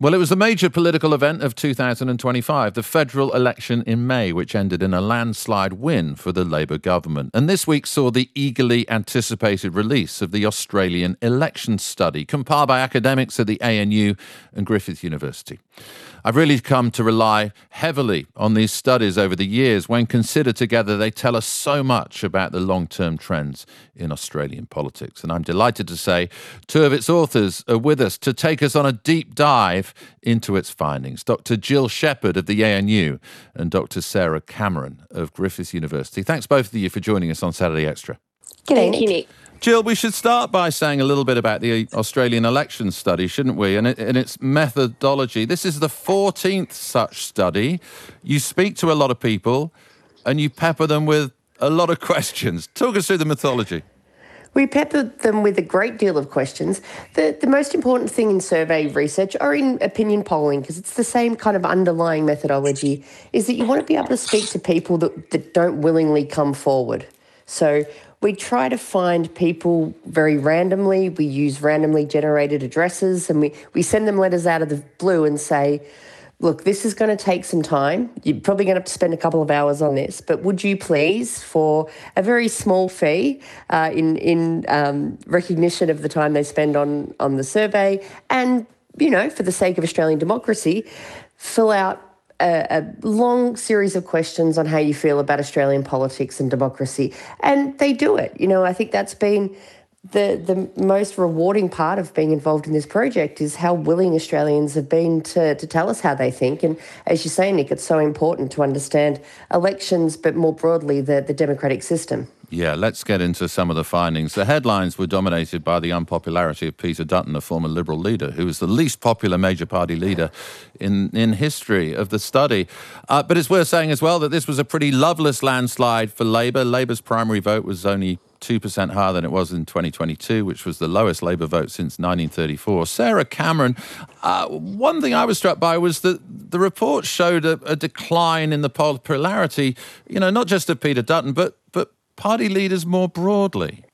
Well, it was the major political event of 2025, the federal election in May, which ended in a landslide win for the Labour government. And this week saw the eagerly anticipated release of the Australian election study, compiled by academics at the ANU and Griffith University. I've really come to rely heavily on these studies over the years. When considered together, they tell us so much about the long-term trends in Australian politics. And I'm delighted to say two of its authors are with us to take us on a deep dive into its findings. Dr. Jill Shepherd of the ANU and Dr. Sarah Cameron of Griffith University. Thanks both of you for joining us on Saturday Extra. Thank you, Nick. Jill, we should start by saying a little bit about the Australian election study, shouldn't we, and its methodology. This is the 14th such study. You speak to a lot of people and you pepper them with a lot of questions. Talk us through the methodology. We peppered them with a great deal of questions. The most important thing in survey research or in opinion polling, because it's the same kind of underlying methodology, is that you want to be able to speak to people that don't willingly come forward. So we try to find people very randomly. We use randomly generated addresses and we send them letters out of the blue and say, look, this is going to take some time. You're probably going to have to spend a couple of hours on this, but would you please, for a very small fee in recognition of the time they spend on the survey and, you know, for the sake of Australian democracy, fill out a long series of questions on how you feel about Australian politics and democracy. And they do it. You know, I think that's been the most rewarding part of being involved in this project is how willing Australians have been to tell us how they think. And as you say, Nick, it's so important to understand elections, but more broadly, the democratic system. Yeah, let's get into some of the findings. The headlines were dominated by the unpopularity of Peter Dutton, a former Liberal leader, who was the least popular major party leader in history of the study. But it's worth saying as well that this was a pretty loveless landslide for Labour. Labour's primary vote was only 2% higher than it was in 2022, which was the lowest Labour vote since 1934. Sarah Cameron, one thing I was struck by was that the report showed a decline in the popularity, you know, not just of Peter Dutton, but party leaders more broadly.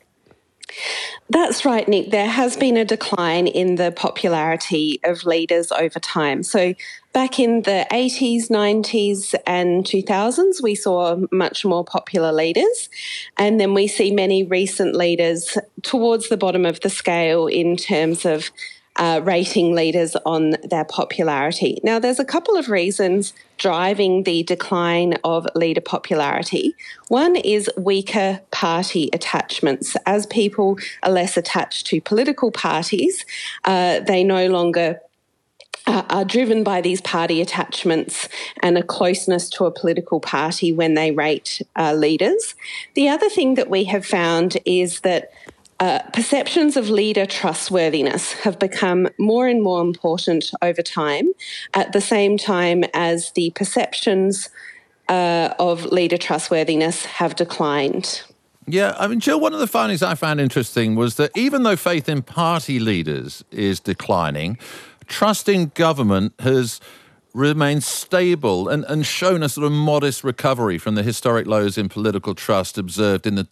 That's right, Nick. There has been a decline in the popularity of leaders over time. So back in the 80s, 90s and 2000s, we saw much more popular leaders. And then we see many recent leaders towards the bottom of the scale in terms of rating leaders on their popularity. Now, there's a couple of reasons driving the decline of leader popularity. One is weaker party attachments. As people are less attached to political parties, they no longer are driven by these party attachments and a closeness to a political party when they rate leaders. The other thing that we have found is that perceptions of leader trustworthiness have become more and more important over time, at the same time as the perceptions of leader trustworthiness have declined. Yeah, I mean, Jill, one of the findings I found interesting was that even though faith in party leaders is declining, trust in government has remained stable and shown a sort of modest recovery from the historic lows in political trust observed in the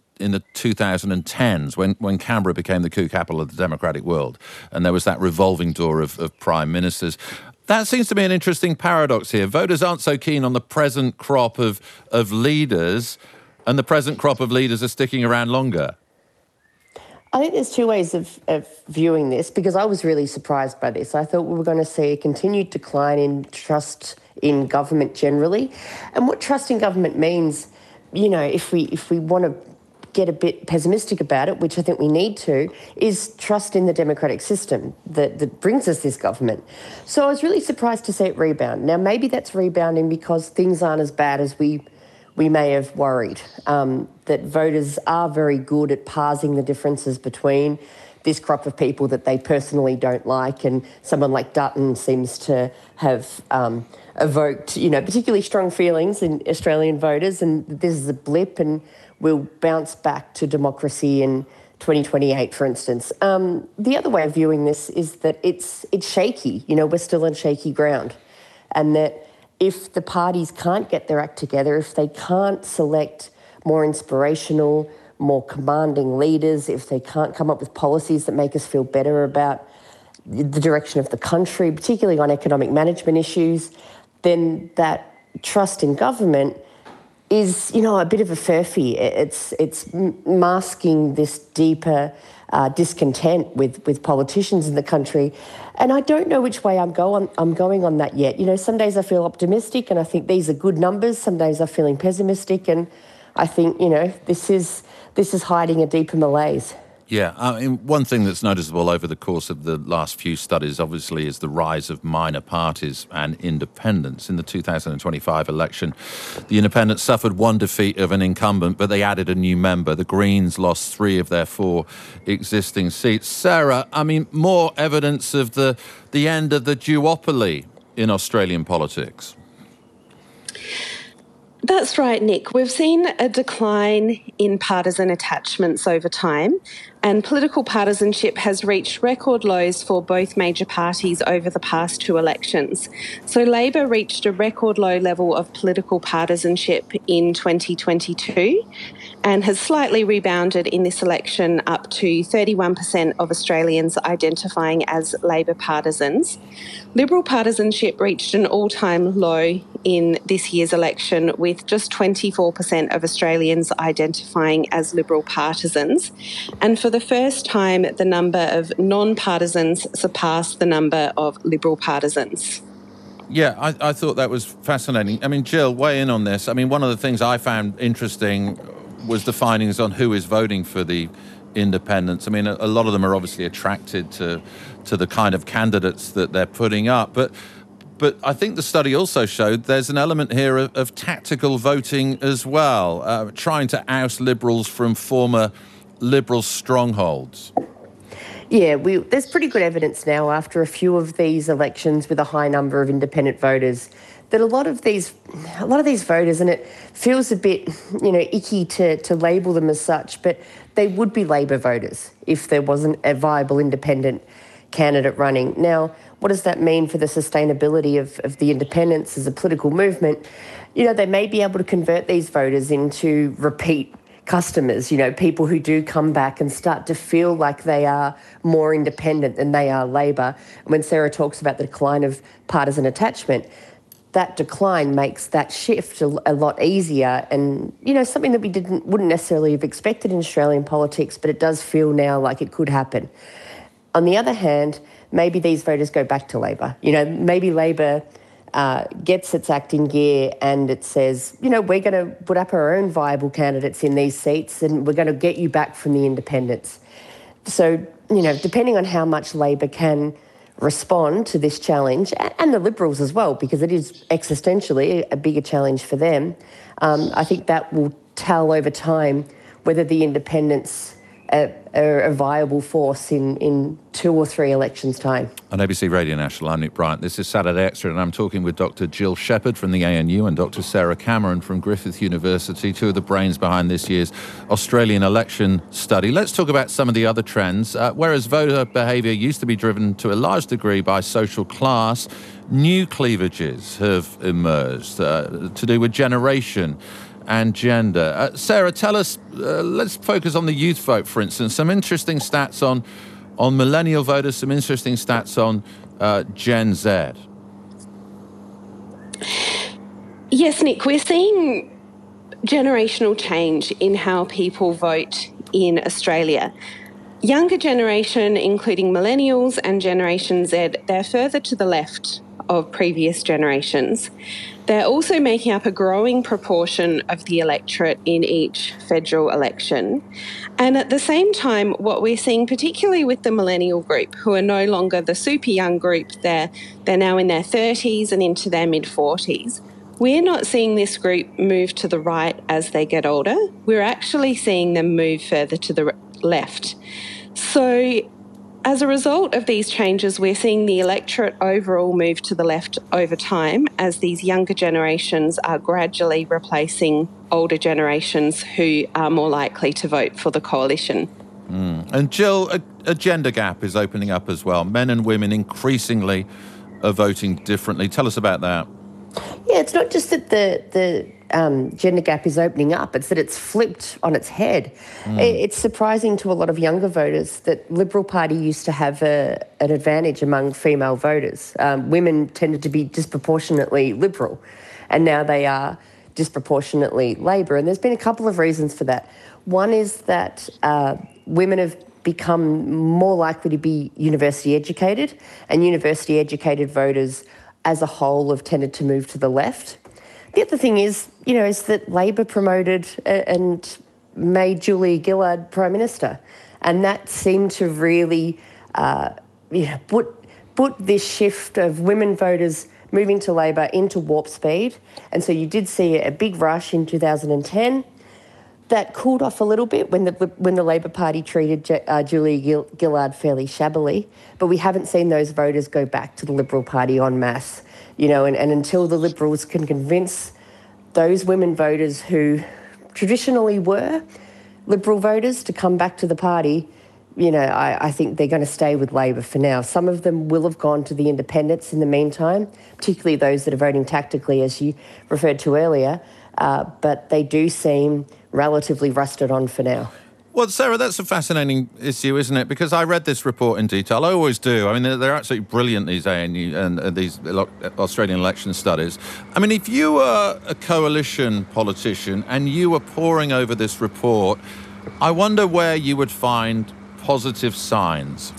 2010s when Canberra became the coup capital of the democratic world and there was that revolving door of prime ministers. That seems to be an interesting paradox here. Voters aren't so keen on the present crop of leaders, and the present crop of leaders are sticking around longer. I think there's two ways of viewing this, because I was really surprised by this. I thought we were going to see a continued decline in trust in government generally. And what trust in government means, you know, if we want to get a bit pessimistic about it, which I think we need to, is trust in the democratic system that brings us this government. So I was really surprised to see it rebound. Now, maybe that's rebounding because things aren't as bad as we may have worried, that voters are very good at parsing the differences between this crop of people that they personally don't like, and someone like Dutton seems to have evoked, you know, particularly strong feelings in Australian voters, and this is a blip and we'll bounce back to democracy in 2028, for instance. The other way of viewing this is that it's shaky. You know, we're still on shaky ground, and that if the parties can't get their act together, if they can't select more inspirational, more commanding leaders, if they can't come up with policies that make us feel better about the direction of the country, particularly on economic management issues, then that trust in government is, a bit of a furphy. It's masking this deeper discontent with politicians in the country. And I don't know which way I'm going on that yet. Some days I feel optimistic and I think these are good numbers. Some days I'm feeling pessimistic and I think, this is hiding a deeper malaise. Yeah, one thing that's noticeable over the course of the last few studies, obviously, is the rise of minor parties and independents. In the 2025 election, the independents suffered one defeat of an incumbent, but they added a new member. The Greens lost 3 of their 4 existing seats. Sarah, more evidence of the end of the duopoly in Australian politics. That's right, Nick. We've seen a decline in partisan attachments over time, and political partisanship has reached record lows for both major parties over the past 2 elections. So Labor reached a record low level of political partisanship in 2022 and has slightly rebounded in this election up to 31% of Australians identifying as Labor partisans. Liberal partisanship reached an all-time low in this year's election, with just 24% of Australians identifying as Liberal partisans. And for the first time, the number of non-partisans surpassed the number of Liberal partisans. Yeah, I thought that was fascinating. Jill, weigh in on this. One of the things I found interesting was the findings on who is voting for the independents. A lot of them are obviously attracted to the kind of candidates that they're putting up. But I think the study also showed there's an element here of tactical voting as well, trying to oust Liberals from former Liberal strongholds. Yeah, there's pretty good evidence now after a few of these elections with a high number of independent voters that a lot of these voters, and it feels a bit, icky to label them as such, but they would be Labor voters if there wasn't a viable independent candidate running. Now, what does that mean for the sustainability of the independents as a political movement? They may be able to convert these voters into repeat customers, people who do come back and start to feel like they are more independent than they are Labor. And when Sarah talks about the decline of partisan attachment, that decline makes that shift a lot easier, and something that we wouldn't necessarily have expected in Australian politics, but it does feel now like it could happen. On the other hand, maybe these voters go back to Labor. Maybe Labor gets its act in gear and it says, we're going to put up our own viable candidates in these seats and we're going to get you back from the independents. So, depending on how much Labor can respond to this challenge, and the Liberals as well, because it is existentially a bigger challenge for them, I think that will tell over time whether the independents are a viable force in 2 or 3 elections' time. On ABC Radio National, I'm Nick Bryant. This is Saturday Extra, and I'm talking with Dr. Jill Shepherd from the ANU and Dr. Sarah Cameron from Griffith University, 2 of the brains behind this year's Australian election study. Let's talk about some of the other trends. Whereas voter behaviour used to be driven to a large degree by social class, new cleavages have emerged to do with generation and gender. Sarah, tell us, let's focus on the youth vote, for instance. Some interesting stats on millennial voters, some interesting stats on Gen Z. Yes, Nick, we're seeing generational change in how people vote in Australia. Younger generation, including millennials and Generation Z, they're further to the left of previous generations. They're also making up a growing proportion of the electorate in each federal election. And at the same time, what we're seeing, particularly with the millennial group, who are no longer the super young group, they're now in their 30s and into their mid-40s. We're not seeing this group move to the right as they get older. We're actually seeing them move further to the left. So as a result of these changes, we're seeing the electorate overall move to the left over time as these younger generations are gradually replacing older generations who are more likely to vote for the coalition. And Jill, a gender gap is opening up as well. Men and women increasingly are voting differently. Tell us about that. Yeah, it's not just that the gender gap is opening up, it's that it's flipped on its head. It's surprising to a lot of younger voters that Liberal Party used to have an advantage among female voters. Women tended to be disproportionately Liberal, and now they are disproportionately Labor. And there's been a couple of reasons for that. One is that women have become more likely to be university educated, and university educated voters as a whole have tended to move to the left. The other thing is that Labor promoted and made Julia Gillard Prime Minister, and that seemed to really put this shift of women voters moving to Labor into warp speed. And so you did see a big rush in 2010. That cooled off a little bit when the Labor Party treated Julia Gillard fairly shabbily, but we haven't seen those voters go back to the Liberal Party en masse. And until the Liberals can convince those women voters who traditionally were Liberal voters to come back to the party, I think they're going to stay with Labor for now. Some of them will have gone to the independents in the meantime, particularly those that are voting tactically, as you referred to earlier, but they do seem relatively rusted on for now. Well, Sarah, that's a fascinating issue, isn't it? Because I read this report in detail. I always do. I mean, they're absolutely brilliant, these ANU and these Australian election studies. I mean, if you were a coalition politician and you were poring over this report, I wonder where you would find positive signs.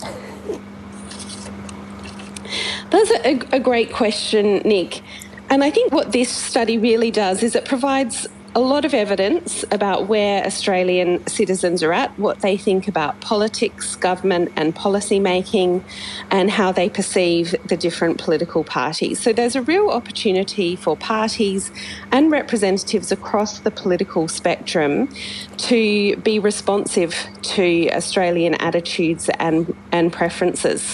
That's a great question, Nick. And I think what this study really does is it provides a lot of evidence about where Australian citizens are at, what they think about politics, government and policy making, and how they perceive the different political parties. So there's a real opportunity for parties and representatives across the political spectrum to be responsive to Australian attitudes and preferences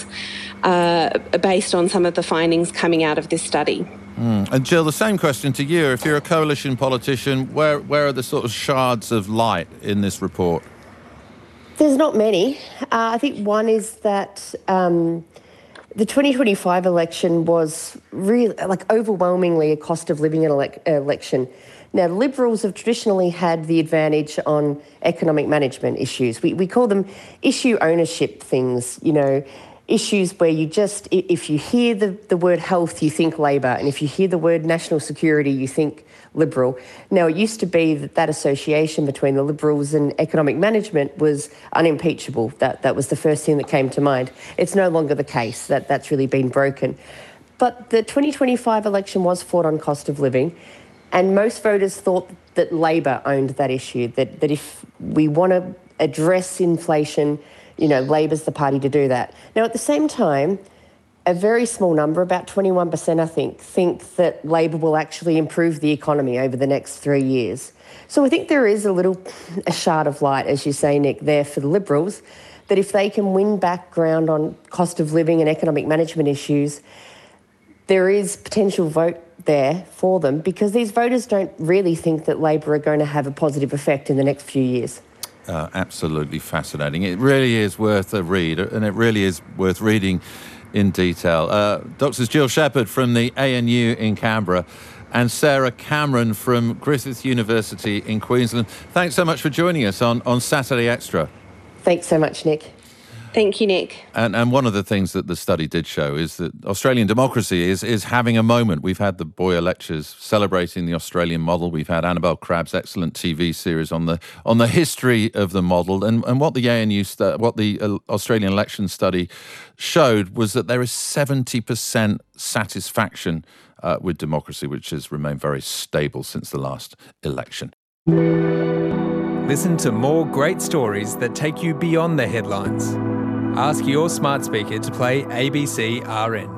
based on some of the findings coming out of this study. And Jill, the same question to you. If you're a coalition politician, where are the sort of shards of light in this report? There's not many. I think one is that the 2025 election was really, overwhelmingly a cost of living election. Now, Liberals have traditionally had the advantage on economic management issues. We call them issue ownership things, issues where if you hear the word health, you think Labor, and if you hear the word national security, you think Liberal. Now, it used to be that association between the Liberals and economic management was unimpeachable. That was the first thing that came to mind. It's no longer the case. That's really been broken. But the 2025 election was fought on cost of living, and most voters thought that Labor owned that issue, that if we want to address inflation, Labor's the party to do that. Now, at the same time, a very small number, about 21%, I think that Labor will actually improve the economy over the next 3 years. So I think there is a shard of light, as you say, Nick, there for the Liberals, that if they can win back ground on cost of living and economic management issues, there is potential vote there for them, because these voters don't really think that Labor are going to have a positive effect in the next few years. Absolutely fascinating. It really is worth a read, and it really is worth reading in detail. Doctors Jill Shepherd from the ANU in Canberra and Sarah Cameron from Griffith University in Queensland. Thanks so much for joining us on Saturday Extra. Thanks so much, Nick. Thank you, Nick. And one of the things that the study did show is that Australian democracy is having a moment. We've had the Boyer Lectures celebrating the Australian model. We've had Annabelle Crabb's excellent TV series on the history of the model. And what the Australian election study showed was that there is 70% satisfaction with democracy, which has remained very stable since the last election. Listen to more great stories that take you beyond the headlines. Ask your smart speaker to play ABC RN.